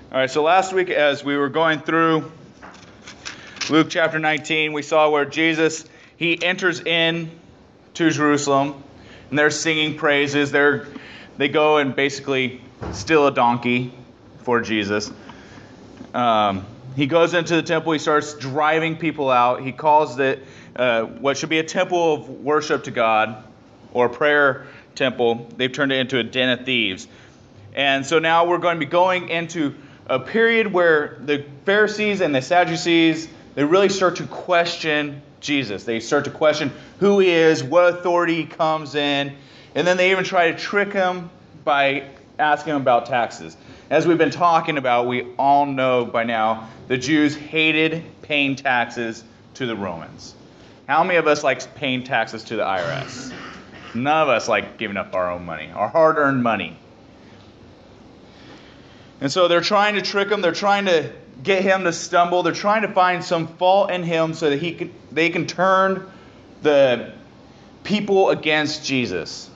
All right, so last week as we were going through Luke chapter 19, we saw where Jesus, he enters in to Jerusalem, and they're singing praises. They go and basically steal a donkey for Jesus. He goes into the temple. He starts driving people out. He calls it what should be a temple of worship to God, or a prayer temple. They've turned it into a den of thieves. And so now we're going to be going into a period where the Pharisees and the Sadducees, they really start to question Jesus. They start to question who he is, what authority he comes in, and then they even try to trick him by asking him about taxes. As we've been talking about, we all know by now the Jews hated paying taxes to the Romans. How many of us like paying taxes to the IRS? None of us like giving up our own money, our hard-earned money. And so they're trying to trick him. They're trying to get him to stumble. They're trying to find some fault in him so that they can turn the people against Jesus.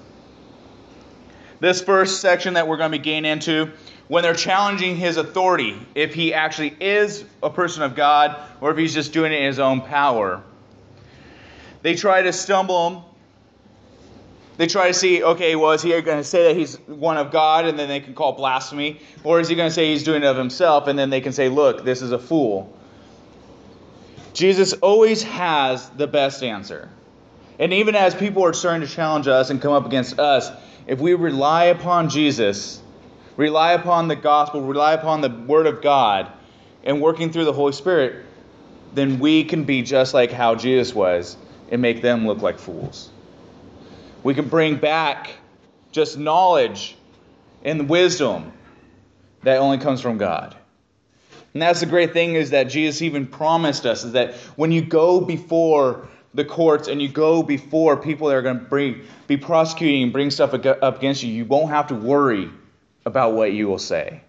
This first section that we're going to be getting into, when they're challenging his authority, if he actually is a person of God or if he's just doing it in his own power, they try to stumble him. They try to see, okay, well, is he going to say that he's one of God and then they can call blasphemy? Or is he going to say he's doing it of himself and then they can say, look, this is a fool? Jesus always has the best answer. And even as people are starting to challenge us and come up against us, if we rely upon Jesus, rely upon the gospel, rely upon the Word of God, and working through the Holy Spirit, then we can be just like how Jesus was and make them look like fools. We can bring back just knowledge and wisdom that only comes from God. And that's the great thing, is that Jesus even promised us, is that when you go before the courts and you go before people that are going to be prosecuting and bring stuff up against you, you won't have to worry about what you will say.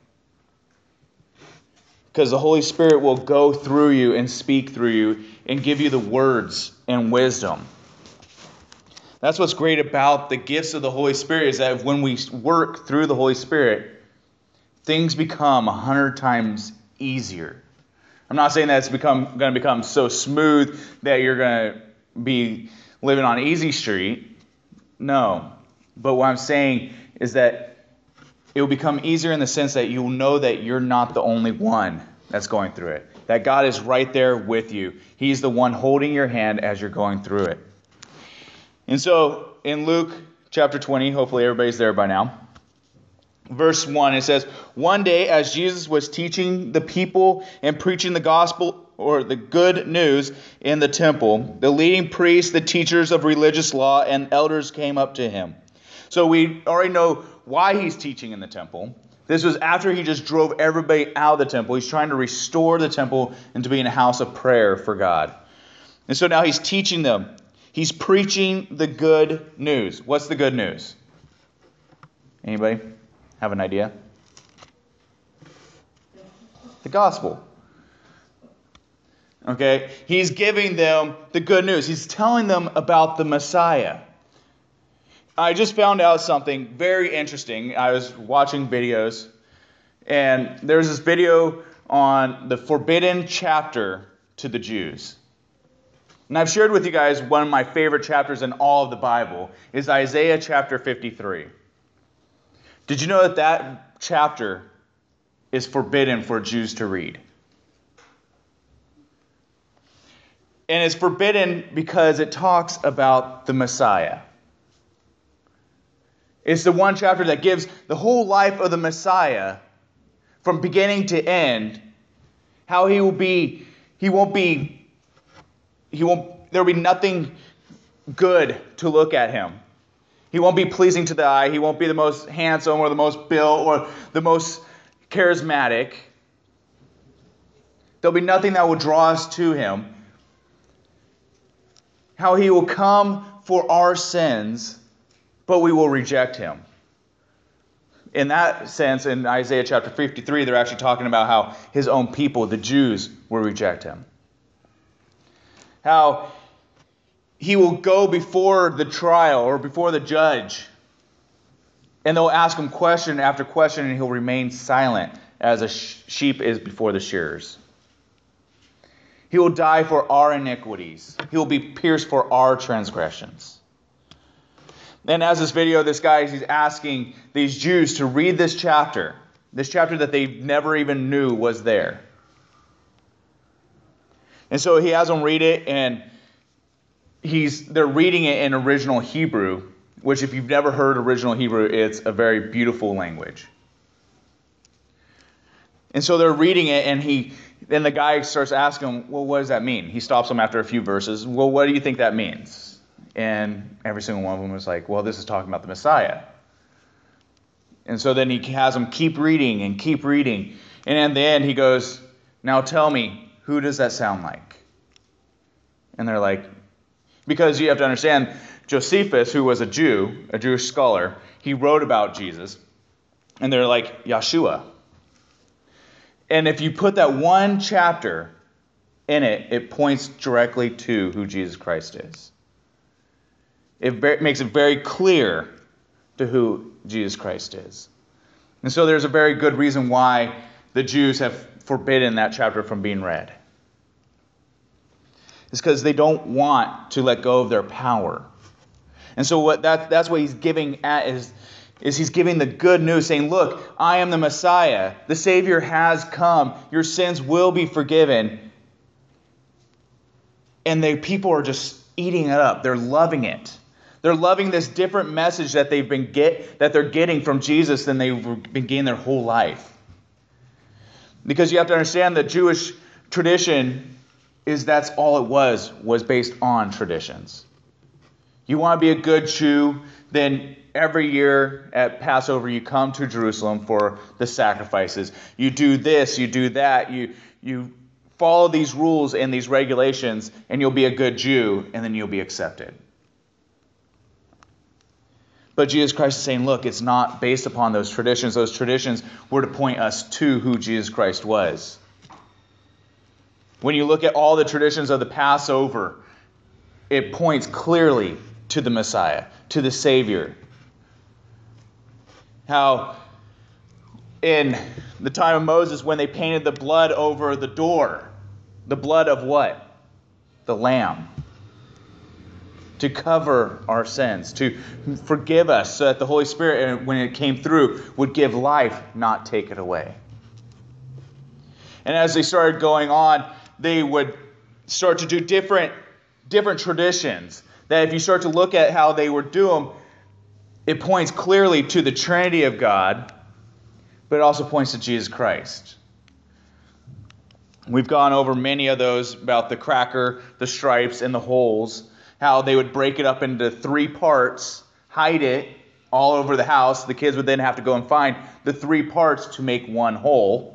Because the Holy Spirit will go through you and speak through you and give you the words and wisdom. That's what's great about the gifts of the Holy Spirit, is that when we work through the Holy Spirit, things become 100 times easier. I'm not saying that it's going to become so smooth that you're going to be living on easy street. No. But what I'm saying is that it will become easier in the sense that you'll know that you're not the only one that's going through it. That God is right there with you. He's the one holding your hand as you're going through it. And so in Luke chapter 20, hopefully everybody's there by now, verse 1, it says, "One day as Jesus was teaching the people and preaching the gospel, or the good news, in the temple, the leading priests, the teachers of religious law, and elders came up to him." So we already know why he's teaching in the temple. This was after he just drove everybody out of the temple. He's trying to restore the temple into being a house of prayer for God. And so now he's teaching them. He's preaching the good news. What's the good news? Anybody have an idea? The gospel. Okay? He's giving them the good news. He's telling them about the Messiah. I just found out something very interesting. I was watching videos, and there's this video on the forbidden chapter to the Jews. And I've shared with you guys one of my favorite chapters in all of the Bible is Isaiah chapter 53. Did you know that that chapter is forbidden for Jews to read? And it's forbidden because it talks about the Messiah. It's the one chapter that gives the whole life of the Messiah from beginning to end, how there'll be nothing good to look at him. He won't be pleasing to the eye. He won't be the most handsome or the most built or the most charismatic. There'll be nothing that will draw us to him. How he will come for our sins, but we will reject him. In that sense, in Isaiah chapter 53, they're actually talking about how his own people, the Jews, will reject him. How he will go before the trial or before the judge, and they'll ask him question after question, and he'll remain silent as a sheep is before the shearers. He will die for our iniquities. He will be pierced for our transgressions. And as this video, this guy, he's asking these Jews to read this chapter that they never even knew was there. And so he has them read it, and they're reading it in original Hebrew, which if you've never heard original Hebrew, it's a very beautiful language. And so they're reading it, and then the guy starts asking him, well, what does that mean? He stops them after a few verses. Well, what do you think that means? And every single one of them was like, well, this is talking about the Messiah. And so then he has them keep reading. And at the end he goes, now tell me, who does that sound like? And they're like, because you have to understand, Josephus, who was a Jew, a Jewish scholar, he wrote about Jesus. And they're like, Yeshua. And if you put that one chapter in it, it points directly to who Jesus Christ is. It makes it very clear to who Jesus Christ is. And so there's a very good reason why the Jews have forbidden that chapter from being read. It's because they don't want to let go of their power. And so that's what he's giving at is he's giving the good news, saying, look, I am the Messiah. The Savior has come. Your sins will be forgiven. And the people are just eating it up. They're loving it. They're loving this different message that they're getting from Jesus than they've been getting their whole life. Because you have to understand the Jewish tradition that's all it was based on traditions. You want to be a good Jew, then every year at Passover you come to Jerusalem for the sacrifices. You do this, you do that, you follow these rules and these regulations, and you'll be a good Jew, and then you'll be accepted. But Jesus Christ is saying, look, it's not based upon those traditions. Those traditions were to point us to who Jesus Christ was. When you look at all the traditions of the Passover, it points clearly to the Messiah, to the Savior. How in the time of Moses, when they painted the blood over the door, the blood of what? The Lamb. To cover our sins, to forgive us, so that the Holy Spirit, when it came through, would give life, not take it away. And as they started going on, they would start to do different traditions. That if you start to look at how they would do them, it points clearly to the Trinity of God, but it also points to Jesus Christ. We've gone over many of those about the cracker, the stripes, and the holes. How they would break it up into 3 parts, hide it all over the house. The kids would then have to go and find the 3 parts to make one whole.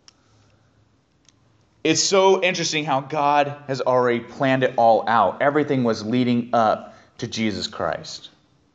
It's so interesting how God has already planned it all out. Everything was leading up to Jesus Christ.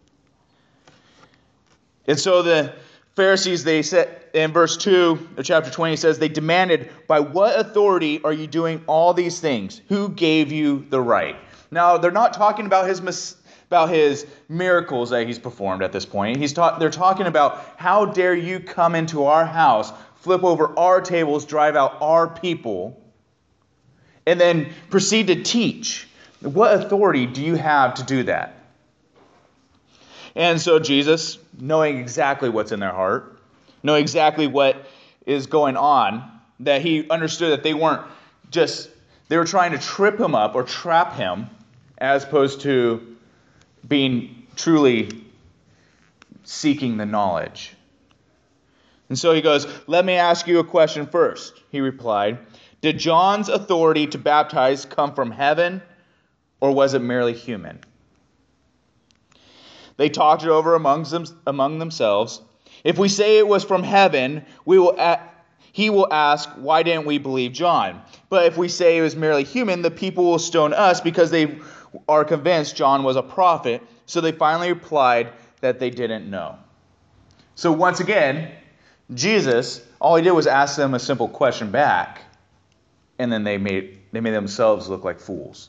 And so the Pharisees, they said in verse 2 of chapter 20, it says, they demanded, by what authority are you doing all these things? Who gave you the right? Now, they're not talking about his miracles that he's performed at this point. They're talking about, how dare you come into our house, flip over our tables, drive out our people, and then proceed to teach. What authority do you have to do that? And so Jesus, knowing exactly what's in their heart, knowing exactly what is going on, that he understood that they were trying to trip him up or trap him, as opposed to being truly seeking the knowledge. And so he goes, let me ask you a question first. He replied, did John's authority to baptize come from heaven, or was it merely human? They talked it over among themselves. If we say it was from heaven, he will ask, why didn't we believe John? But if we say it was merely human, the people will stone us because they are convinced John was a prophet. So they finally replied that they didn't know. So once again, Jesus, all he did was ask them a simple question back, and then they made themselves look like fools.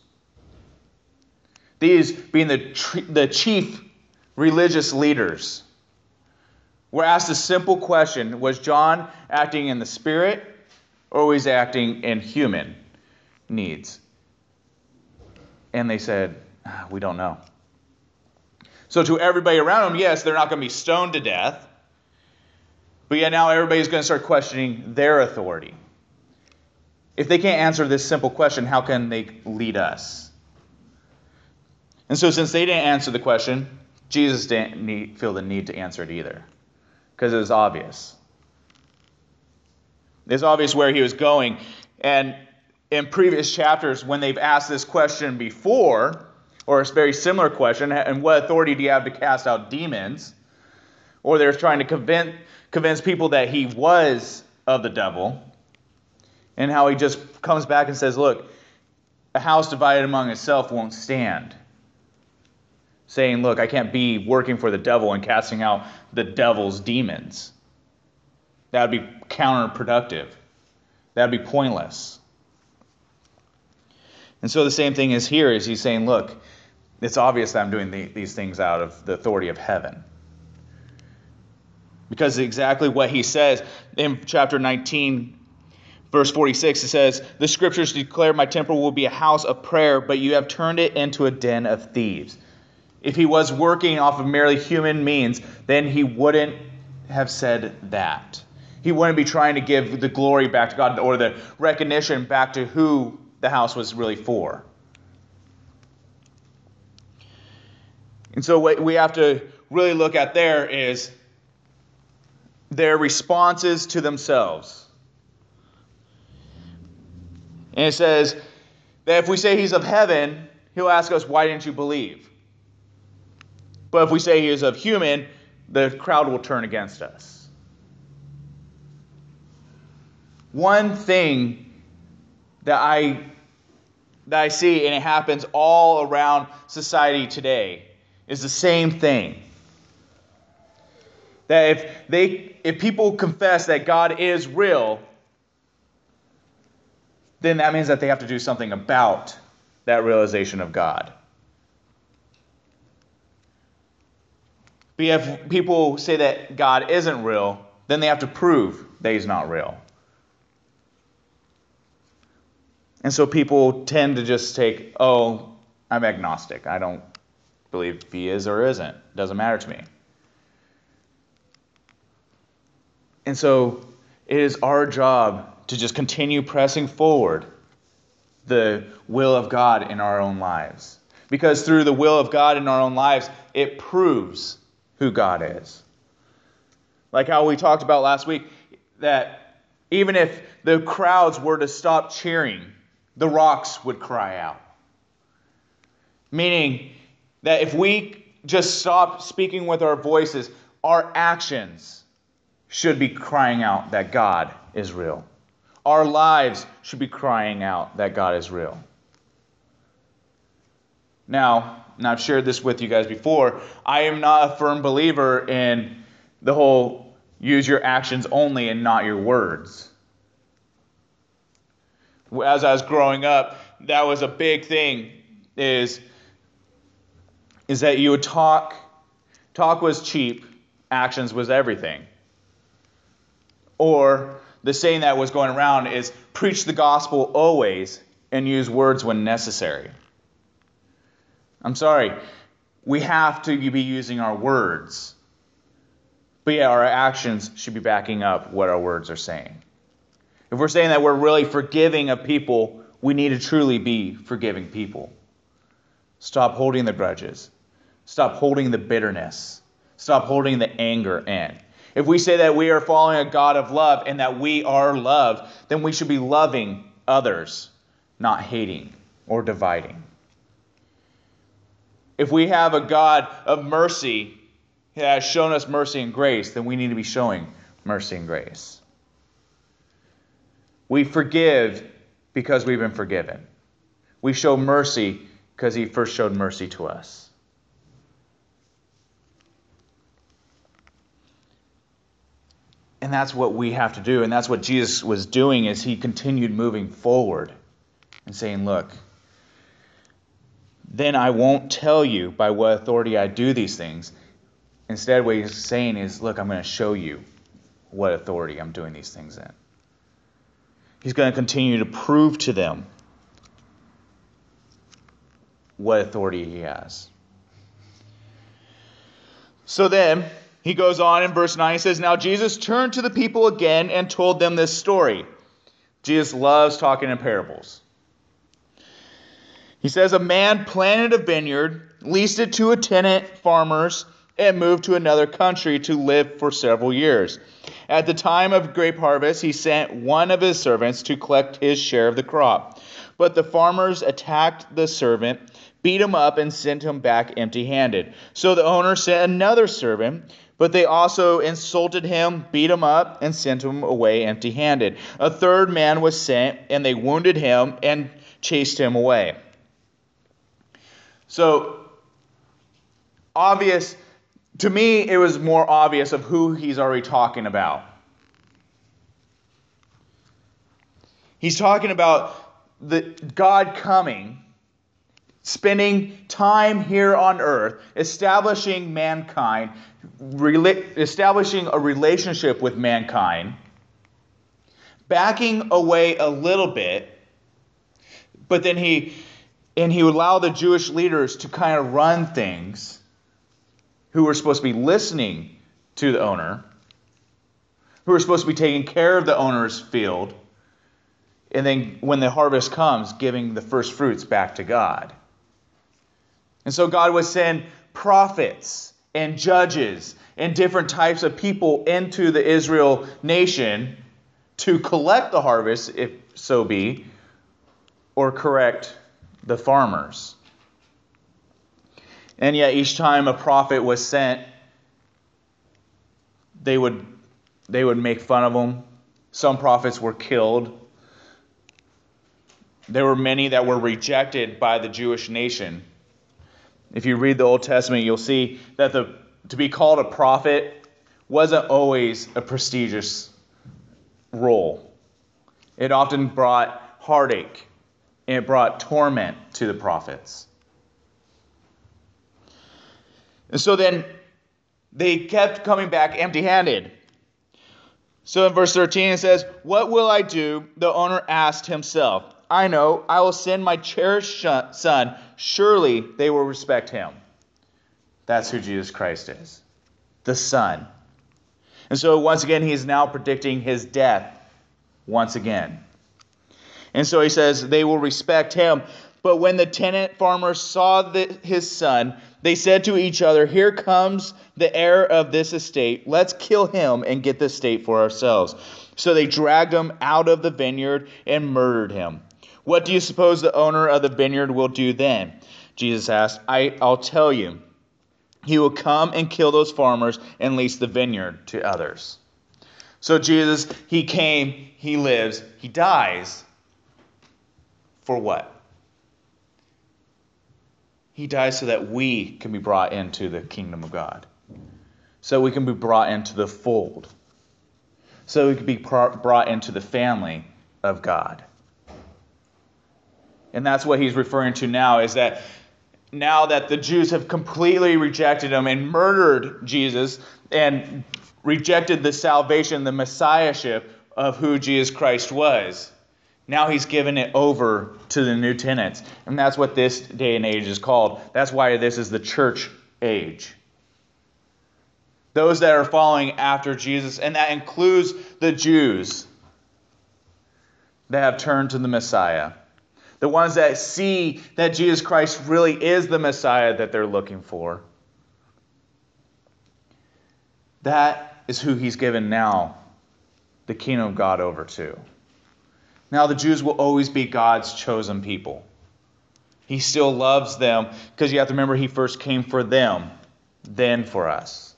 These being the chief religious leaders We're asked a simple question. Was John acting in the Spirit, or was he acting in human needs? And they said, we don't know. So to everybody around them, yes, they're not going to be stoned to death. But yet now everybody's going to start questioning their authority. If they can't answer this simple question, how can they lead us? And so since they didn't answer the question, Jesus didn't feel the need to answer it either. Because it was obvious. It's obvious where he was going. And in previous chapters, when they've asked this question before, or a very similar question, and what authority do you have to cast out demons? Or they're trying to convince people that he was of the devil. And how he just comes back and says, look, a house divided among itself won't stand. Saying, look, I can't be working for the devil and casting out the devil's demons. That would be counterproductive. That would be pointless. And so the same thing is here, is he's saying, look, it's obvious that I'm doing these things out of the authority of heaven. Because exactly what he says in chapter 19, verse 46, it says, the scriptures declare my temple will be a house of prayer, but you have turned it into a den of thieves. If he was working off of merely human means, then he wouldn't have said that. He wouldn't be trying to give the glory back to God or the recognition back to who the house was really for. And so what we have to really look at there is their responses to themselves. And it says that if we say he's of heaven, he'll ask us, why didn't you believe? But if we say he is of human, the crowd will turn against us. One thing that I see, and it happens all around society today, is the same thing. That if people confess that God is real, then that means that they have to do something about that realization of God. But if people say that God isn't real, then they have to prove that he's not real. And so people tend to just take, oh, I'm agnostic. I don't believe if he is or isn't. It doesn't matter to me. And so it is our job to just continue pressing forward the will of God in our own lives. Because through the will of God in our own lives, it proves who God is. Like how we talked about last week, that even if the crowds were to stop cheering, the rocks would cry out. Meaning that if we just stop speaking with our voices, our actions should be crying out that God is real. Our lives should be crying out that God is real. Now, and I've shared this with you guys before, I am not a firm believer in the whole use your actions only and not your words. As I was growing up, that was a big thing, is that you would talk was cheap, actions was everything. Or the saying that was going around is preach the gospel always and use words when necessary. I'm sorry, we have to be using our words. But yeah, our actions should be backing up what our words are saying. If we're saying that we're really forgiving of people, we need to truly be forgiving people. Stop holding the grudges. Stop holding the bitterness. Stop holding the anger in. If we say that we are following a God of love and that we are love, then we should be loving others, not hating or dividing. If we have a God of mercy that has shown us mercy and grace, then we need to be showing mercy and grace. We forgive because we've been forgiven. We show mercy because he first showed mercy to us. And that's what we have to do. And that's what Jesus was doing, is he continued moving forward and saying, look, then I won't tell you by what authority I do these things. Instead, what he's saying is, look, I'm going to show you what authority I'm doing these things in. He's going to continue to prove to them what authority he has. So then, he goes on in verse 9, he says, now Jesus turned to the people again and told them this story. Jesus loves talking in parables. He says, a man planted a vineyard, leased it to a tenant farmers, and moved to another country to live for several years. At the time of grape harvest, he sent one of his servants to collect his share of the crop. But the farmers attacked the servant, beat him up, and sent him back empty-handed. So the owner sent another servant, but they also insulted him, beat him up, and sent him away empty-handed. A third man was sent, and they wounded him and chased him away. So, obvious, to me, it was more obvious of who he's already talking about. He's talking about God coming, spending time here on earth, establishing mankind, establishing a relationship with mankind, backing away a little bit, but then he would allow the Jewish leaders to kind of run things, who were supposed to be listening to the owner, who were supposed to be taking care of the owner's field, and then when the harvest comes, giving the first fruits back to God. And so God would send prophets and judges and different types of people into the Israel nation to collect the harvest, if so be, or correct the farmers. And yet each time a prophet was sent, they would make fun of them. Some prophets were killed. There were many that were rejected by the Jewish nation. If you read the Old Testament, you'll see that to be called a prophet wasn't always a prestigious role. It often brought heartache, and it brought torment to the prophets. And so then they kept coming back empty-handed. So in verse 13 it says, what will I do? The owner asked himself. I know, I will send my cherished son. Surely they will respect him. That's who Jesus Christ is. The Son. And so once again, he is now predicting his death once again. And so he says, they will respect him. But when the tenant farmers saw his son, they said to each other, here comes the heir of this estate. Let's kill him and get the estate for ourselves. So they dragged him out of the vineyard and murdered him. What do you suppose the owner of the vineyard will do then? Jesus asked. I'll tell you. He will come and kill those farmers and lease the vineyard to others. So Jesus, he came, he lives, he dies. For what? He dies so that we can be brought into the kingdom of God. So we can be brought into the fold. So we can be brought into the family of God. And that's what he's referring to now, is that now that the Jews have completely rejected him and murdered Jesus and rejected the salvation, the messiahship of who Jesus Christ was, now he's given it over to the new tenants. And that's what this day and age is called. That's why this is the church age. Those that are following after Jesus, and that includes the Jews that have turned to the Messiah. The ones that see that Jesus Christ really is the Messiah that they're looking for. That is who he's given now the kingdom of God over to. Now the Jews will always be God's chosen people. He still loves them because you have to remember he first came for them, then for us.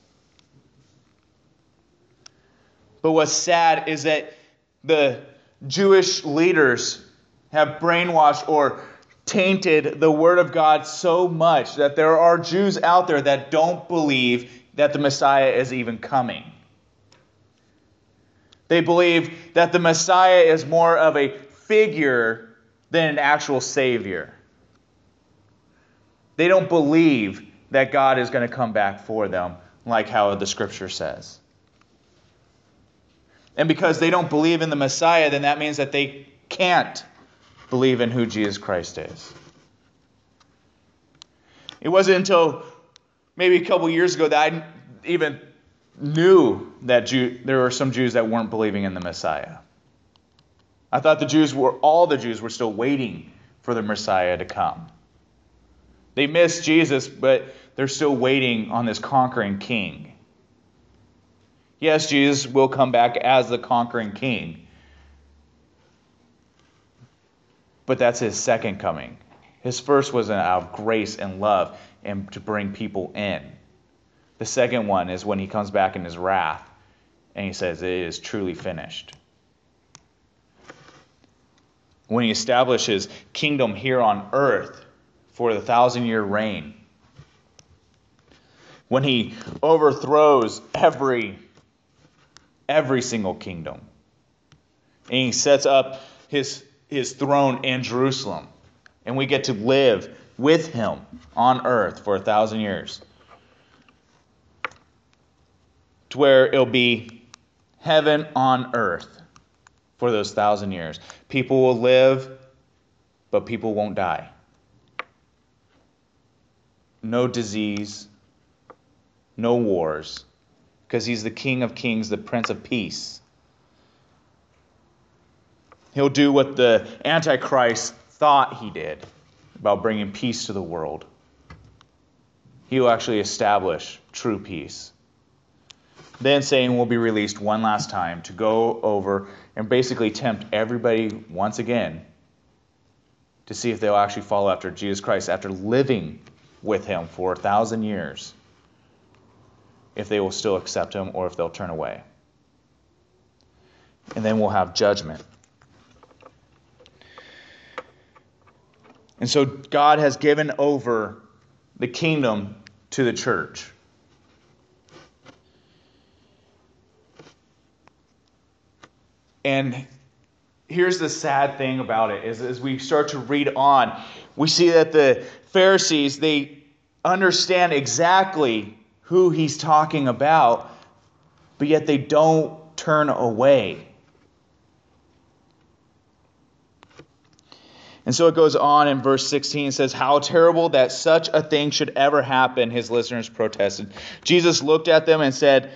But what's sad is that the Jewish leaders have brainwashed or tainted the Word of God so much that there are Jews out there that don't believe that the Messiah is even coming. They believe that the Messiah is more of a figure than an actual Savior. They don't believe that God is going to come back for them like how the Scripture says. And because they don't believe in the Messiah, then that means that they can't believe in who Jesus Christ is. It wasn't until maybe a couple years ago that I even knew that there were some Jews that weren't believing in the Messiah. I thought all the Jews were still waiting for the Messiah to come. They missed Jesus, but they're still waiting on this conquering king. Yes, Jesus will come back as the conquering king. But that's his second coming. His first was out of grace and love and to bring people in. The second one is when he comes back in his wrath and he says, "It is truly finished." When he establishes kingdom here on earth for the 1,000-year reign. When he overthrows every single kingdom. And he sets up his throne in Jerusalem. And we get to live with him on earth for 1,000 years. To where it'll be heaven on earth for those 1,000 years. People will live, but people won't die. No disease, no wars, because he's the King of Kings, the Prince of Peace. He'll do what the Antichrist thought he did about bringing peace to the world. He will actually establish true peace. Then Satan will be released one last time to go over and basically tempt everybody once again to see if they'll actually follow after Jesus Christ after living with him for 1,000 years. If they will still accept him or if they'll turn away. And then we'll have judgment. And so God has given over the kingdom to the church. And here's the sad thing about it, is as we start to read on, we see that the Pharisees, they understand exactly who he's talking about, but yet they don't turn away. And so it goes on in verse 16, it says, "How terrible that such a thing should ever happen," his listeners protested. Jesus looked at them and said,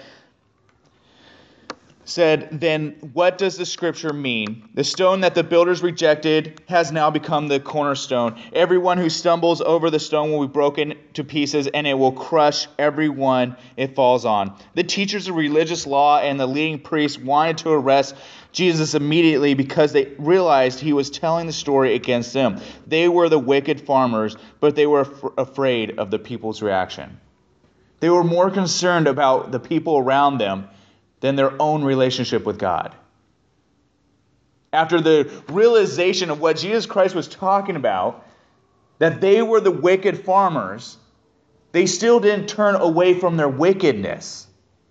"Then what does the scripture mean? The stone that the builders rejected has now become the cornerstone. Everyone who stumbles over the stone will be broken to pieces, and it will crush everyone it falls on." The teachers of religious law and the leading priests wanted to arrest Jesus immediately because they realized he was telling the story against them. They were the wicked farmers, but they were afraid of the people's reaction. They were more concerned about the people around them than their own relationship with God. After the realization of what Jesus Christ was talking about, that they were the wicked farmers, they still didn't turn away from their wickedness.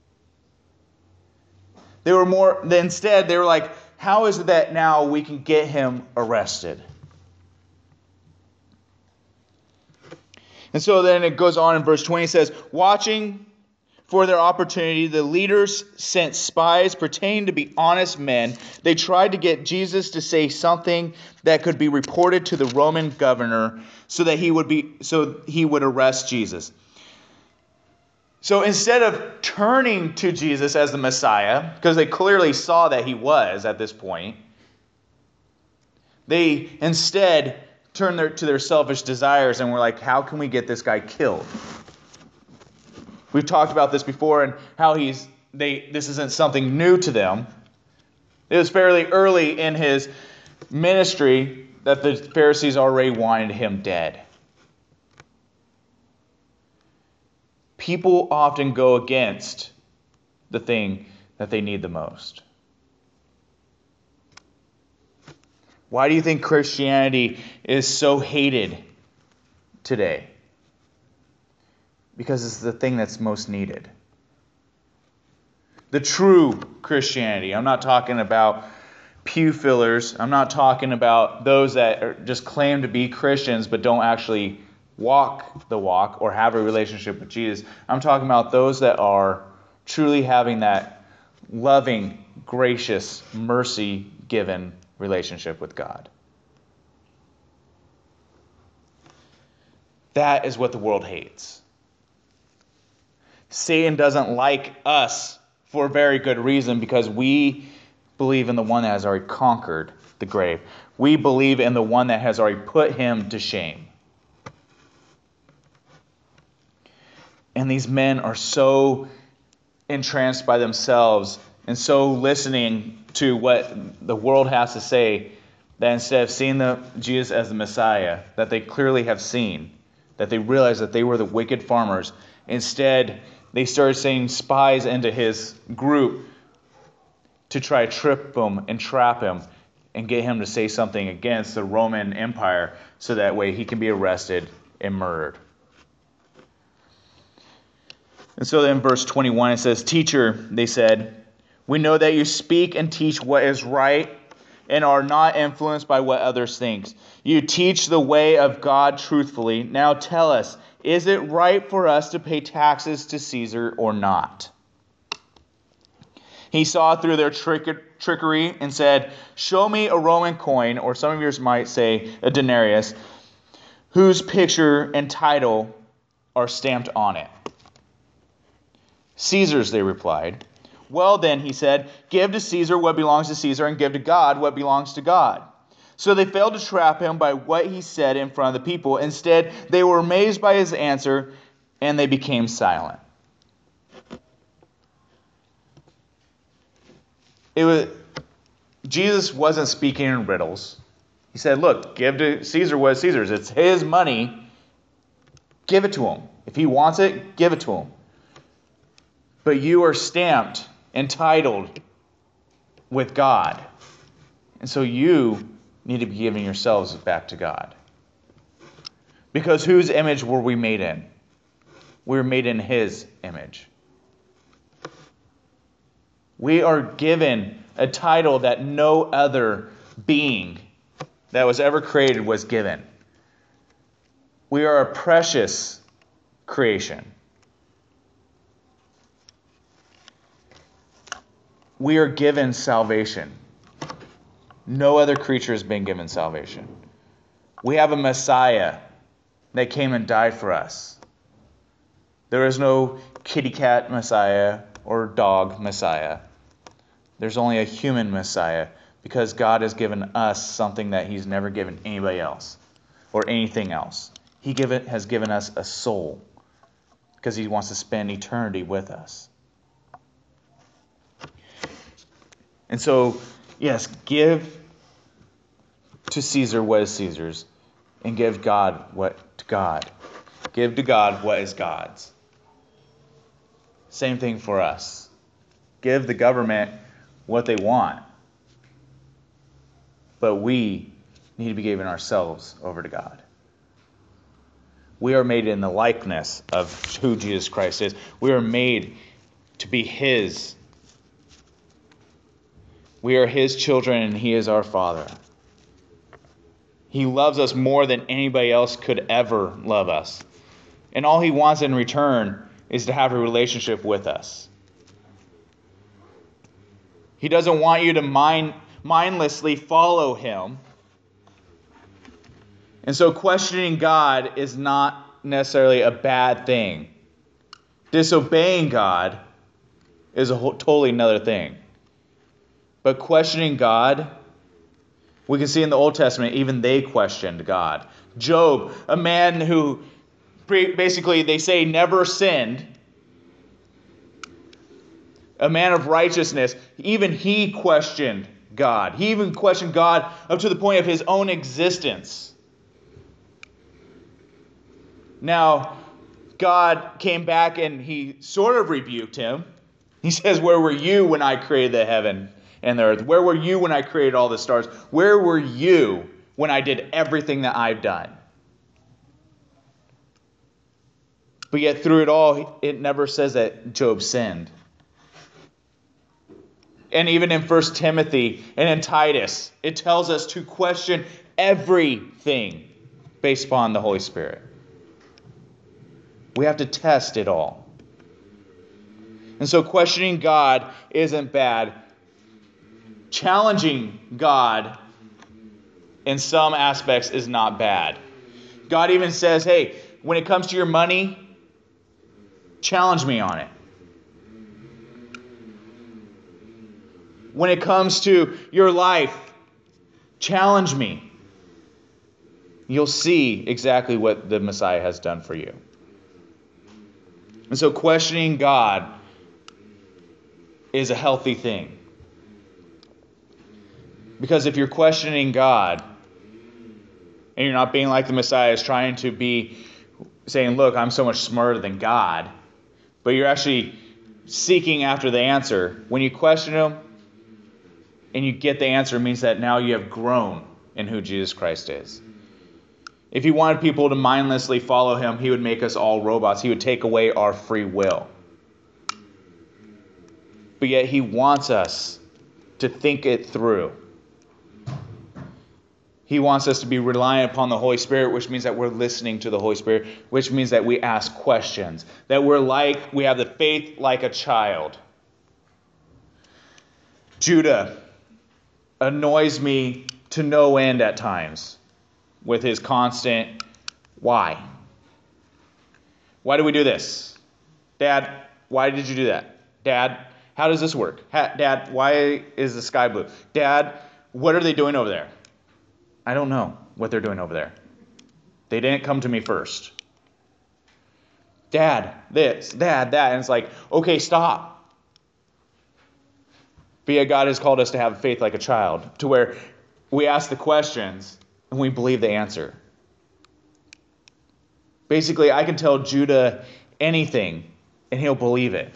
Instead, they were like, how is it that now we can get him arrested? And so then it goes on in verse 20, it says, "Watching for their opportunity, the leaders sent spies pretending to be honest men. They tried to get Jesus to say something that could be reported to the Roman governor so he would arrest Jesus." So instead of turning to Jesus as the Messiah, because they clearly saw that he was at this point, they instead turned to their selfish desires and were like, how can we get this guy killed? We've talked about this before and how this isn't something new to them. It was fairly early in his ministry that the Pharisees already wanted him dead. People often go against the thing that they need the most. Why do you think Christianity is so hated today? Because it's the thing that's most needed. The true Christianity. I'm not talking about pew fillers. I'm not talking about those that just claim to be Christians but don't actually walk the walk or have a relationship with Jesus. I'm talking about those that are truly having that loving, gracious, mercy-given relationship with God. That is what the world hates. Satan doesn't like us for a very good reason, because we believe in the one that has already conquered the grave. We believe in the one that has already put him to shame. And these men are so entranced by themselves and so listening to what the world has to say, that instead of seeing Jesus as the Messiah that they clearly have seen, that they realized that they were the wicked farmers, instead they started sending spies into his group to try to trip him and trap him and get him to say something against the Roman Empire, so that way he can be arrested and murdered. And so in verse 21 it says, "Teacher," they said, "we know that you speak and teach what is right and are not influenced by what others think. You teach the way of God truthfully. Now tell us, is it right for us to pay taxes to Caesar or not?" He saw through their trickery and said, "Show me a Roman coin," or some of yours might say a denarius, "whose picture and title are stamped on it." "Caesar's," they replied. "Well then," he said, "give to Caesar what belongs to Caesar, and give to God what belongs to God." So they failed to trap him by what he said in front of the people. Instead, they were amazed by his answer, and they became silent. Jesus wasn't speaking in riddles. He said, look, give to Caesar what is Caesar's. It's his money. Give it to him. If he wants it, give it to him. But you are stamped, entitled with God. And so you need to be giving yourselves back to God. Because whose image were we made in? We were made in his image. We are given a title that no other being that was ever created was given. We are a precious creation. We are given salvation. No other creature has been given salvation. We have a Messiah that came and died for us. There is no kitty cat Messiah or dog Messiah. There's only a human Messiah, because God has given us something that he's never given anybody else or anything else. He has given us a soul, because he wants to spend eternity with us. And so, yes, give to Caesar what is Caesar's, and give God what to God. Give to God what is God's. Same thing for us. Give the government what they want. But we need to be giving ourselves over to God. We are made in the likeness of who Jesus Christ is. We are made to be his. We are his children, and he is our Father. He loves us more than anybody else could ever love us. And all he wants in return is to have a relationship with us. He doesn't want you to mindlessly follow him. And so questioning God is not necessarily a bad thing. Disobeying God is a totally another thing. But questioning God, we can see in the Old Testament, even they questioned God. Job, a man who basically they say never sinned, a man of righteousness, even he questioned God. He even questioned God up to the point of his own existence. Now, God came back and he sort of rebuked him. He says, "Where were you when I created the heaven and the earth? Where were you when I created all the stars? Where were you when I did everything that I've done?" But yet through it all, it never says that Job sinned. And even in 1 Timothy and in Titus, it tells us to question everything based upon the Holy Spirit. We have to test it all. And so questioning God isn't bad. Challenging God in some aspects is not bad. God even says, hey, when it comes to your money, challenge me on it. When it comes to your life, challenge me. You'll see exactly what the Messiah has done for you. And so questioning God is a healthy thing. Because if you're questioning God, and you're not being like the Messiah is trying to be saying, look, I'm so much smarter than God, but you're actually seeking after the answer. When you question him and you get the answer, it means that now you have grown in who Jesus Christ is. If he wanted people to mindlessly follow him, he would make us all robots. He would take away our free will. But yet he wants us to think it through. He wants us to be reliant upon the Holy Spirit, which means that we're listening to the Holy Spirit, which means that we ask questions, that we have the faith like a child. Judah annoys me to no end at times with his constant, why? Why do we do this? Dad, why did you do that? Dad, how does this work? Dad, why is the sky blue? Dad, what are they doing over there? I don't know what they're doing over there. They didn't come to me first. Dad, this, Dad, that. And it's like, okay, stop. But yet God has called us to have faith like a child, to where we ask the questions and we believe the answer. Basically, I can tell Judah anything and he'll believe it.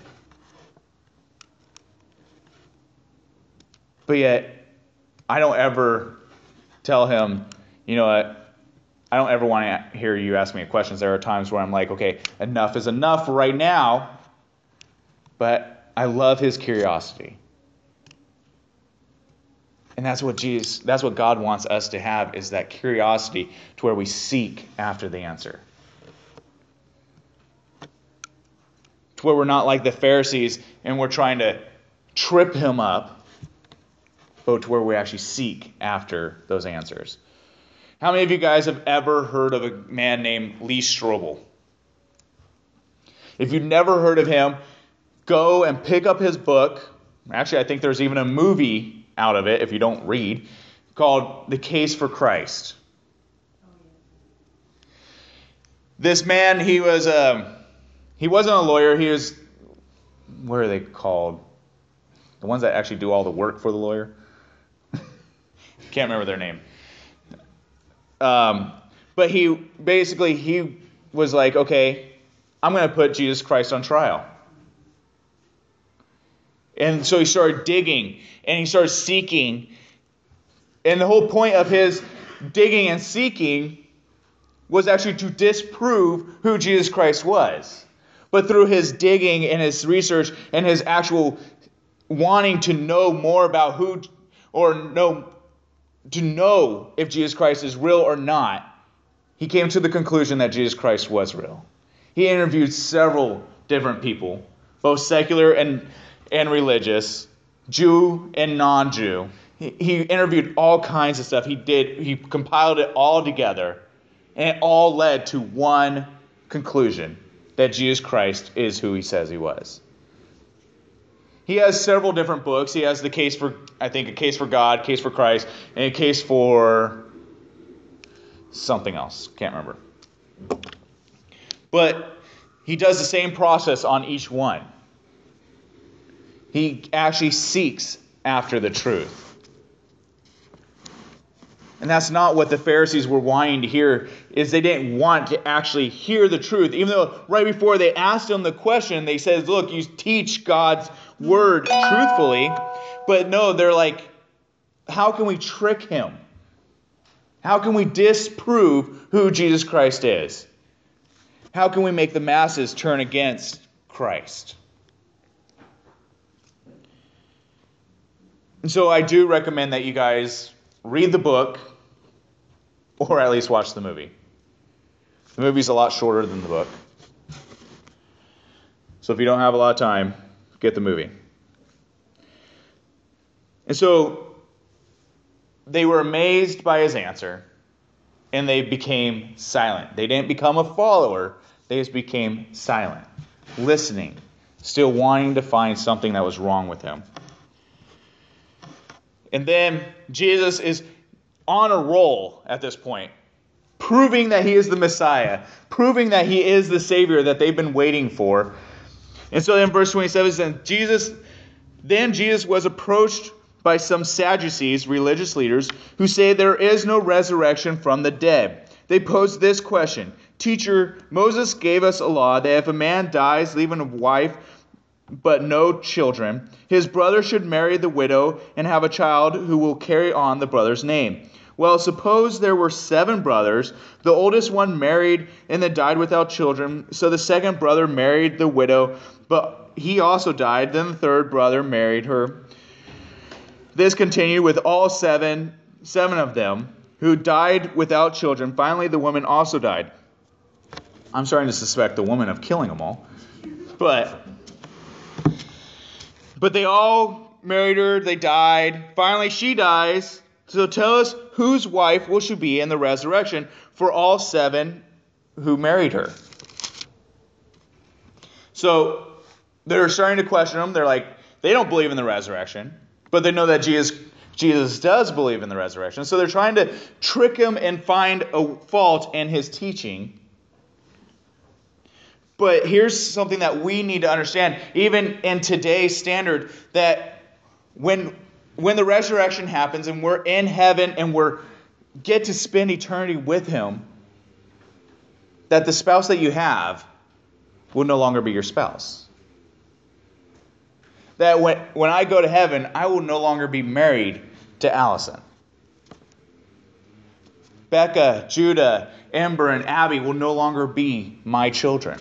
But yet, I don't ever tell him, you know what, I don't ever want to hear you ask me questions. There are times where I'm like, okay, enough is enough right now. But I love his curiosity. And that's what God wants us to have, is that curiosity to where we seek after the answer. To where we're not like the Pharisees and we're trying to trip him up, but to where we actually seek after those answers. How many of you guys have ever heard of a man named Lee Strobel? If you've never heard of him, go and pick up his book. Actually, I think there's even a movie out of it, if you don't read, called The Case for Christ. This man, he wasn't a lawyer. He was, what are they called? The ones that actually do all the work for the lawyer? Can't remember their name. But he was like, okay, I'm going to put Jesus Christ on trial. And so he started digging and he started seeking. And the whole point of his digging and seeking was actually to disprove who Jesus Christ was. But through his digging and his research and his actual wanting to know more about to know if Jesus Christ is real or not, he came to the conclusion that Jesus Christ was real. He interviewed several different people, both secular and religious, Jew and non-Jew. He interviewed all kinds of stuff. He compiled it all together, and it all led to one conclusion, that Jesus Christ is who he says he was. He has several different books. He has A Case for God, A Case for Christ, and A Case for something else. Can't remember. But he does the same process on each one. He actually seeks after the truth. And that's not what the Pharisees were wanting to hear, is they didn't want to actually hear the truth. Even though right before they asked him the question, they said, look, you teach God's word truthfully. But no, they're like, how can we trick him? How can we disprove who Jesus Christ is? How can we make the masses turn against Christ? And so I do recommend that you guys read the book, or at least watch the movie. The movie's a lot shorter than the book. So if you don't have a lot of time, get the movie. And so they were amazed by his answer, and they became silent. They didn't become a follower. They just became silent, listening, still wanting to find something that was wrong with him. And then Jesus is on a roll at this point, proving that he is the Messiah, proving that he is the Savior that they've been waiting for. And so in verse 27 it says, Then Jesus was approached by some Sadducees, religious leaders, who say there is no resurrection from the dead. They posed this question: Teacher, Moses gave us a law that if a man dies leaving a wife but no children, his brother should marry the widow and have a child who will carry on the brother's name. Well, suppose there were 7 brothers. The oldest one married and then died without children. So the second brother married the widow, but he also died. Then the third brother married her. This continued with all seven of them who died without children. Finally, the woman also died. I'm starting to suspect the woman of killing them all. But they all married her. They died. Finally, she dies. So tell us whose wife will she be in the resurrection for all 7 who married her? So they're starting to question them. They're like, they don't believe in the resurrection, but they know that Jesus does believe in the resurrection. So they're trying to trick him and find a fault in his teaching. But here's something that we need to understand, even in today's standard, that when the resurrection happens and we're in heaven and we get to spend eternity with him, that the spouse that you have will no longer be your spouse. That when I go to heaven, I will no longer be married to Allison. Becca, Judah, Amber, and Abby will no longer be my children.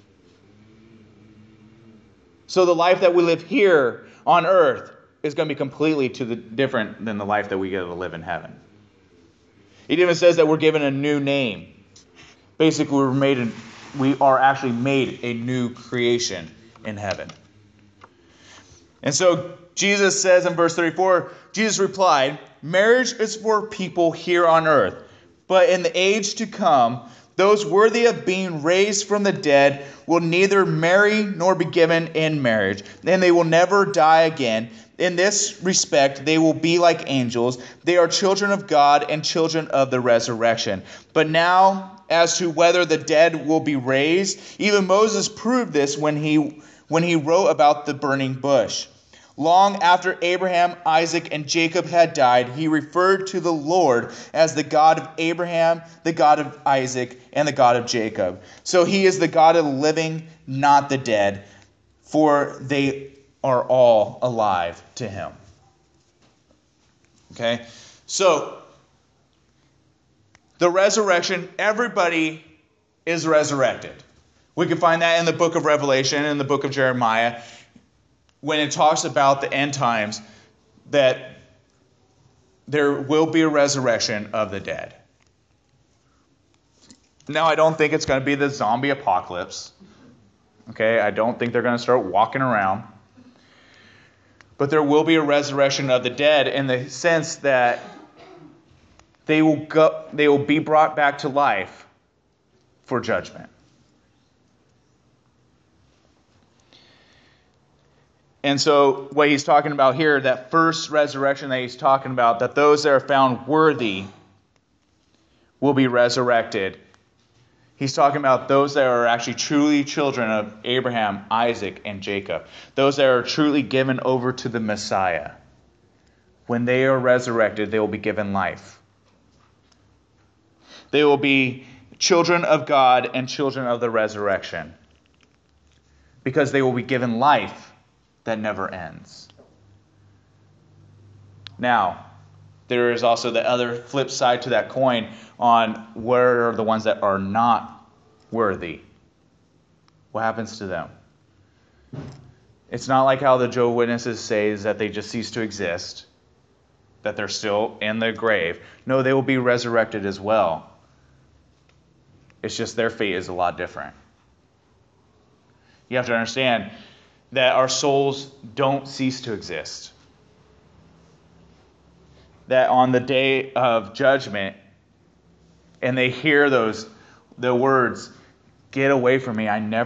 So the life that we live here on earth is going to be completely different than the life that we get to live in heaven. It even says that we're given a new name. Basically, we are actually made a new creation in heaven. And so Jesus says in verse 34, Jesus replied, Marriage is for people here on earth, but in the age to come, those worthy of being raised from the dead will neither marry nor be given in marriage, and they will never die again. In this respect, they will be like angels. They are children of God and children of the resurrection. But now, as to whether the dead will be raised, even Moses proved this when he wrote about the burning bush. Long after Abraham, Isaac, and Jacob had died, he referred to the Lord as the God of Abraham, the God of Isaac, and the God of Jacob. So he is the God of the living, not the dead, for they are all alive to him. Okay? So, the resurrection, everybody is resurrected. We can find that in the book of Revelation, in the book of Jeremiah, when it talks about the end times, that there will be a resurrection of the dead. Now, I don't think it's going to be the zombie apocalypse. Okay, I don't think they're going to start walking around. But there will be a resurrection of the dead in the sense that they will be brought back to life for judgment. And so what he's talking about here, that first resurrection that he's talking about, that those that are found worthy will be resurrected. He's talking about those that are actually truly children of Abraham, Isaac, and Jacob. Those that are truly given over to the Messiah. When they are resurrected, they will be given life. They will be children of God and children of the resurrection. Because they will be given life that never ends. Now, there is also the other flip side to that coin on where are the ones that are not worthy. What happens to them? It's not like how the Jehovah's Witnesses say is that they just cease to exist, that they're still in the grave. No, they will be resurrected as well. It's just their fate is a lot different. You have to understand that our souls don't cease to exist. That on the day of judgment, and they hear the words, "Get away from me, I never